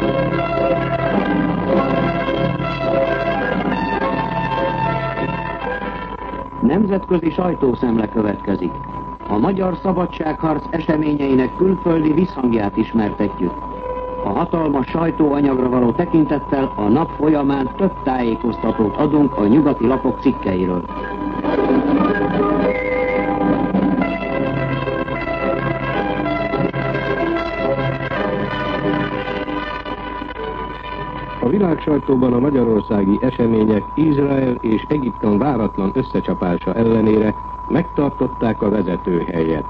Nemzetközi sajtószemle következik. A magyar szabadságharc eseményeinek külföldi visszhangját ismertetjük. A hatalmas sajtóanyagra való tekintettel a nap folyamán több tájékoztatót adunk a nyugati lapok cikkeiről. A világsajtóban a magyarországi események Izrael és Egyiptom váratlan összecsapása ellenére megtartották a vezetőhelyet.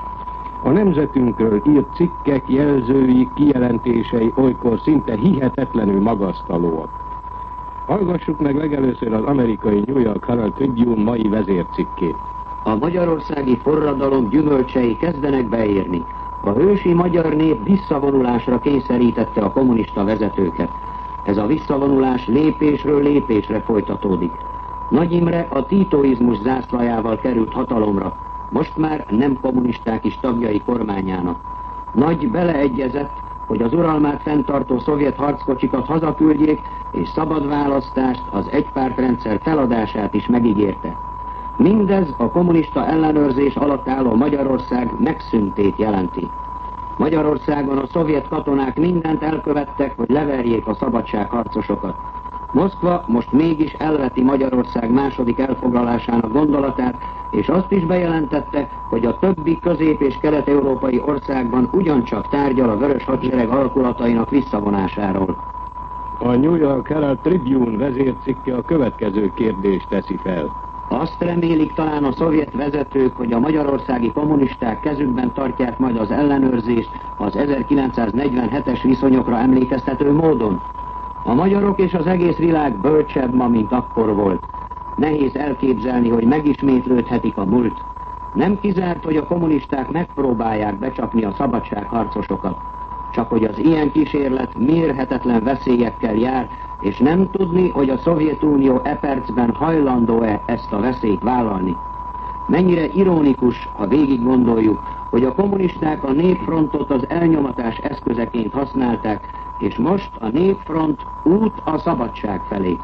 A nemzetünkről írt cikkek, jelzői, kijelentései olykor szinte hihetetlenül magasztalóak. Hallgassuk meg legelőször az amerikai New York Herald Tribune mai vezércikkét. A magyarországi forradalom gyümölcsei kezdenek beérni. A hősi magyar nép visszavonulásra kényszerítette a kommunista vezetőket. Ez a visszavonulás lépésről lépésre folytatódik. Nagy Imre a títóizmus zászlajával került hatalomra, most már nem kommunisták is tagjai kormányának. Nagy beleegyezett, hogy az uralmát fenntartó szovjet harckocsikat hazaküldjék, és szabad választást, az egypártrendszer feladását is megígérte. Mindez a kommunista ellenőrzés alatt álló Magyarország megszűntét jelenti. Magyarországon a szovjet katonák mindent elkövettek, hogy leverjék a szabadságharcosokat. Moszkva most mégis elveti Magyarország második elfoglalásának gondolatát, és azt is bejelentette, hogy a többi közép- és kelet-európai országban ugyancsak tárgyal a vörös hadsereg alakulatainak visszavonásáról. A New York Herald Tribune vezércikke a következő kérdést teszi fel. Azt remélik talán a szovjet vezetők, hogy a magyarországi kommunisták kezükben tartják majd az ellenőrzést az 1947-es viszonyokra emlékeztető módon. A magyarok és az egész világ bölcsebb ma, mint akkor volt. Nehéz elképzelni, hogy megismétlődhetik a múlt. Nem kizárt, hogy a kommunisták megpróbálják becsapni a szabadságharcosokat. Csak hogy az ilyen kísérlet mérhetetlen veszélyekkel jár, és nem tudni, hogy a Szovjetunió e percben hajlandó-e ezt a veszélyt vállalni. Mennyire ironikus, ha végig gondoljuk, hogy a kommunisták a népfrontot az elnyomatás eszközeként használták, és most a népfront út a szabadság felé.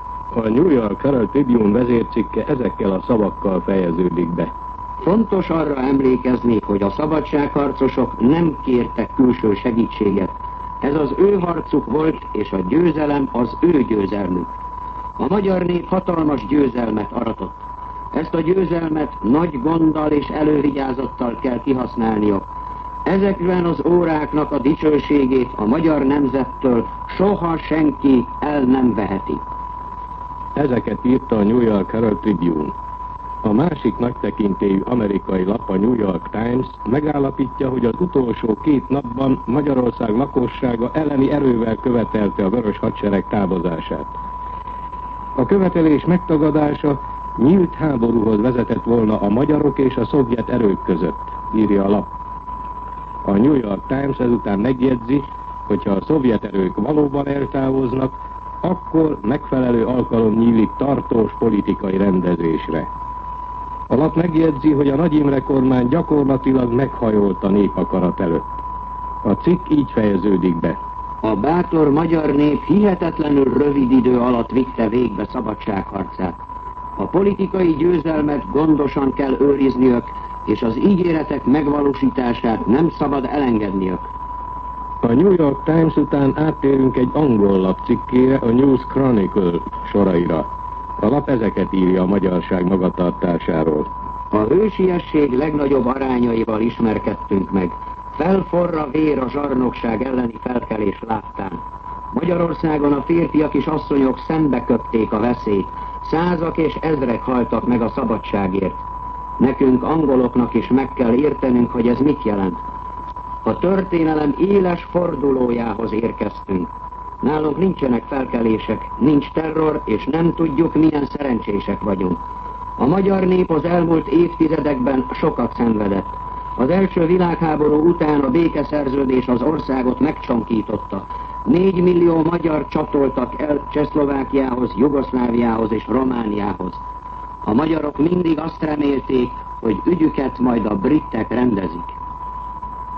A New York Herald Tribune vezércikke ezekkel a szavakkal fejeződik be. Fontos arra emlékezni, hogy a szabadságharcosok nem kértek külső segítséget. Ez az ő harcuk volt, és a győzelem az ő győzelmük. A magyar nép hatalmas győzelmet aratott. Ezt a győzelmet nagy gonddal és elővigyázattal kell kihasználniuk. Ezekben az óráknak a dicsőségét a magyar nemzettől soha senki el nem veheti. Ezeket írta a New York Herald Tribune. A másik nagytekintélyű amerikai lap, a New York Times megállapítja, hogy az utolsó 2 napban Magyarország lakossága elleni erővel követelte a vörös hadsereg távozását. A követelés megtagadása nyílt háborúhoz vezetett volna a magyarok és a szovjet erők között, írja a lap. A New York Times ezután megjegyzi, hogyha a szovjet erők valóban eltávoznak, akkor megfelelő alkalom nyílik tartós politikai rendezésre. A lap megjegyzi, hogy a Nagy Imre kormány gyakorlatilag meghajolt a népakarat előtt. A cikk így fejeződik be. A bátor magyar nép hihetetlenül rövid idő alatt vitte végbe szabadságharcát. A politikai győzelmet gondosan kell őrizniük, és az ígéretek megvalósítását nem szabad elengedniük. A New York Times után áttérünk egy angol lap cikkére, a News Chronicle soraira. A lap ezeket írja a magyarság magatartásáról. A hősiesség legnagyobb arányaival ismerkedtünk meg. Felforra vér a zsarnokság elleni felkelés láttán. Magyarországon a férfiak és asszonyok szembeköpték a veszélyt. Százak és ezrek haltak meg a szabadságért. Nekünk, angoloknak is meg kell értenünk, hogy ez mit jelent. A történelem éles fordulójához érkeztünk. Nálunk nincsenek felkelések, nincs terror, és nem tudjuk, milyen szerencsések vagyunk. A magyar nép az elmúlt évtizedekben sokat szenvedett. Az első világháború után a békeszerződés az országot megcsonkította. 4 millió magyar csatoltak el Csehszlovákiához, Jugoszláviához és Romániához. A magyarok mindig azt remélték, hogy ügyüket majd a britek rendezik.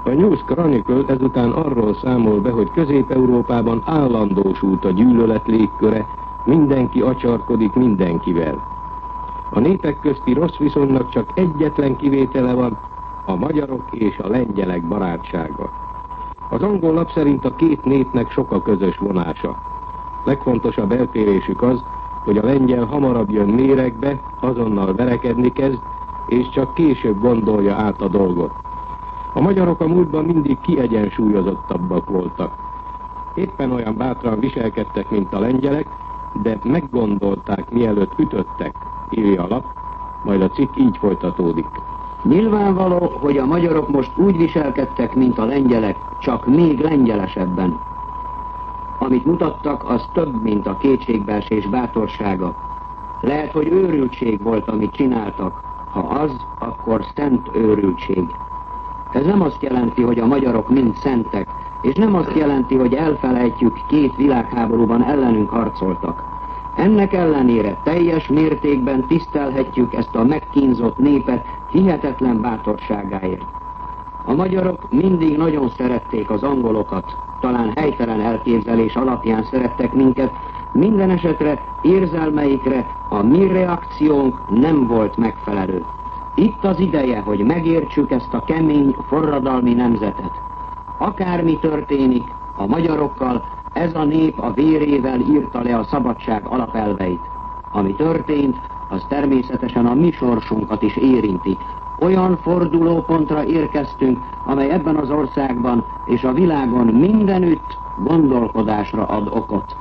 A News Chronicle ezután arról számol be, hogy Közép-Európában állandósult a gyűlölet légköre, mindenki acsarkodik mindenkivel. A népek közti rossz viszonynak csak egyetlen kivétele van, a magyarok és a lengyelek barátsága. Az angol lap szerint a két népnek sok a közös vonása. Legfontosabb eltérésük az, hogy a lengyel hamarabb jön méregbe, azonnal verekedni kezd, és csak később gondolja át a dolgot. A magyarok a múltban mindig kiegyensúlyozottabbak voltak. Éppen olyan bátran viselkedtek, mint a lengyelek, de meggondolták, mielőtt ütöttek, írja a lap, majd a cikk így folytatódik. Nyilvánvaló, hogy a magyarok most úgy viselkedtek, mint a lengyelek, csak még lengyelesebben. Amit mutattak, az több, mint a kétségbeesés bátorsága. Lehet, hogy őrültség volt, amit csináltak. Ha az, akkor szent őrültség. Ez nem azt jelenti, hogy a magyarok mind szentek, és nem azt jelenti, hogy elfelejtjük, két világháborúban ellenünk harcoltak. Ennek ellenére teljes mértékben tisztelhetjük ezt a megkínzott népet hihetetlen bátorságáért. A magyarok mindig nagyon szerették az angolokat, talán helytelen elképzelés alapján szerettek minket, minden esetre érzelmeikre a mi reakciónk nem volt megfelelő. Itt az ideje, hogy megértsük ezt a kemény, forradalmi nemzetet. Akármi történik, a magyarokkal ez a nép a vérével írta le a szabadság alapelveit. Ami történt, az természetesen a mi sorsunkat is érinti. Olyan fordulópontra érkeztünk, amely ebben az országban és a világon mindenütt gondolkodásra ad okot.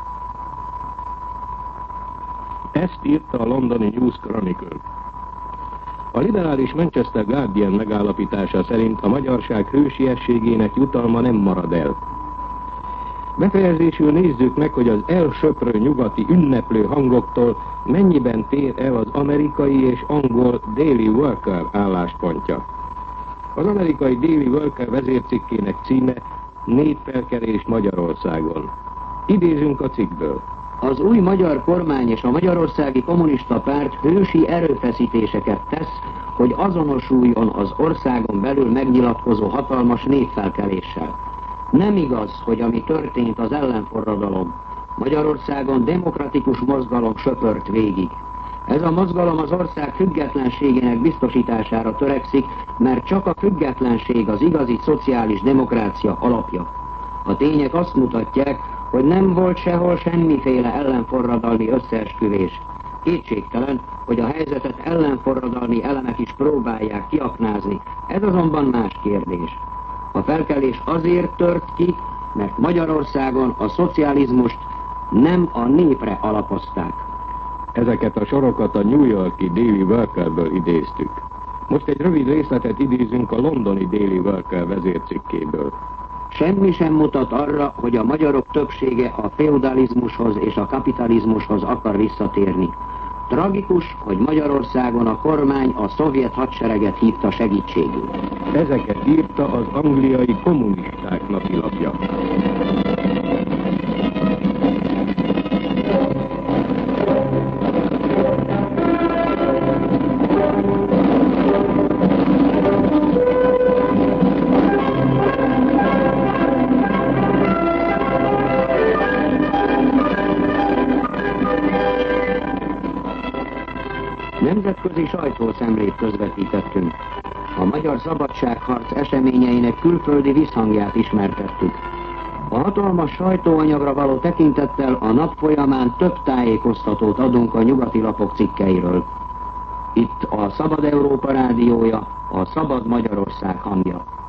Ezt írta a londoni News Chronicle. A liberális Manchester Guardian megállapítása szerint a magyarság hősiességének jutalma nem marad el. Befejezésül nézzük meg, hogy az elsöprő nyugati ünneplő hangoktól mennyiben tér el az amerikai és angol Daily Worker álláspontja. Az amerikai Daily Worker vezércikkének címe Népfelkelés Magyarországon. Idézünk a cikkből. Az új magyar kormány és a Magyarországi Kommunista Párt hősi erőfeszítéseket tesz, hogy azonosuljon az országon belül megnyilatkozó hatalmas népfelkeléssel. Nem igaz, hogy ami történt az ellenforradalom. Magyarországon demokratikus mozgalom söpört végig. Ez a mozgalom az ország függetlenségének biztosítására törekszik, mert csak a függetlenség az igazi szociális demokrácia alapja. A tények azt mutatják, hogy nem volt sehol semmiféle ellenforradalmi összeesküvés. Kétségtelen, hogy a helyzetet ellenforradalmi elemek is próbálják kiaknázni. Ez azonban más kérdés. A felkelés azért tört ki, mert Magyarországon a szocializmust nem a népre alapozták. Ezeket a sorokat a New York-i Daily Workerből idéztük. Most egy rövid részletet idézünk a londoni Daily Worker vezércikkéből. Semmi sem mutat arra, hogy a magyarok többsége a feudalizmushoz és a kapitalizmushoz akar visszatérni. Tragikus, hogy Magyarországon a kormány a szovjet hadsereget hívta segítségül. Ezeket írta az angliai kommunisták napilapja. Nemzetközi sajtószemlét közvetítettünk. A magyar szabadságharc eseményeinek külföldi visszhangját ismertettük. A hatalmas sajtóanyagra való tekintettel a nap folyamán több tájékoztatót adunk a nyugati lapok cikkeiről. Itt a Szabad Európa rádiója, a Szabad Magyarország hangja.